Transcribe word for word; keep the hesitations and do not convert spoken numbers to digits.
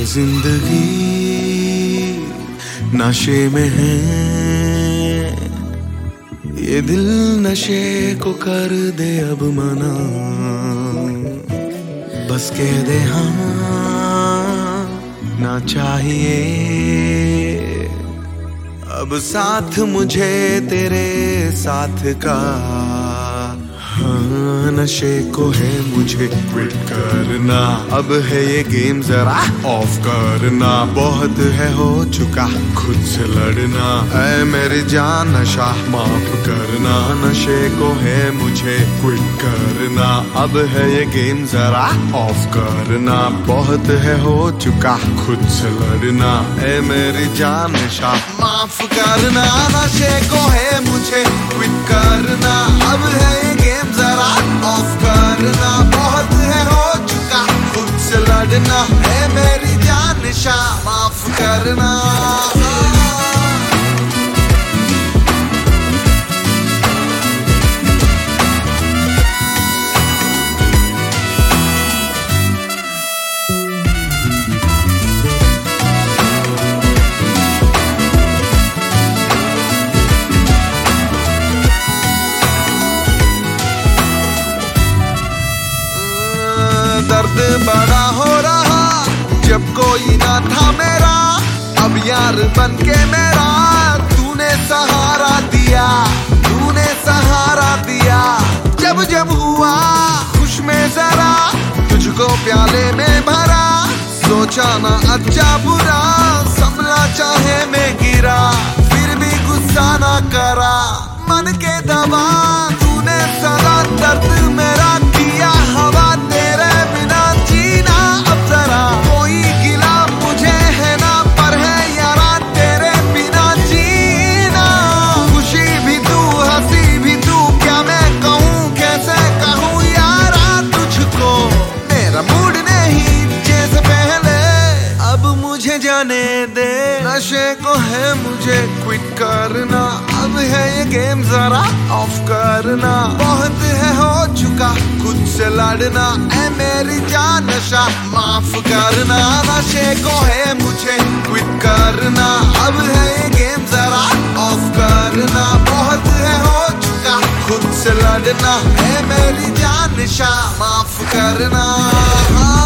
जिंदगी नशे में है, ये दिल नशे को कर दे अब मना। बस कह दे हाँ ना चाहिए, अब साथ मुझे तेरे साथ का। हाँ नशे को है मुझे क्विट करना, अब है ये गेम जरा ऑफ करना। बहुत है हो चुका खुद से लड़ना, ऐ मेरी जान नशा माफ करना। नशे को है मुझे क्विट करना, अब है ये गेम जरा ऑफ करना। बहुत है हो चुका खुद से लड़ना, ऐ मेरी जान नशा माफ करना। नशे को है मुझे क्विट करना, अब है ये गेम जरा ऑफ करना। बहुत है हो चुका खुद से लड़ना, है मेरी जान निशा माफ करना। दर्द बड़ा हो रहा जब कोई ना था मेरा, अब यार बन के मेरा तूने सहारा दिया, तूने सहारा दिया। जब जब हुआ खुश में जरा तुझको प्याले में भरा, सोचा ना अच्छा बुरा संभला चाहे मैं गिरा, फिर भी गुस्सा ना करा मन के दबा। तूने सदा दर्द मेरा किया हवा, तेरे बिना जीना अब जरा कोई गिला मुझे है ना, पर है यारा तेरे बिना जीना। खुशी भी तू हंसी भी तू, क्या मैं कहूँ कैसे कहूँ यारा तुझको। मेरा मूड नहीं जैसे पहले, अब मुझे जाने दे। नशे को है मुझे क्विट करना, अब है ये गेम जरा ऑफ करना। बहुत है हो चुका खुद से लड़ना, ऐ मेरी जान नशा माफ करना। नशे को है मुझे क्विट करना, अब है ये गेम जरा ऑफ करना। बहुत है हो चुका खुद से लड़ना, ऐ मेरी जान नशा माफ करना।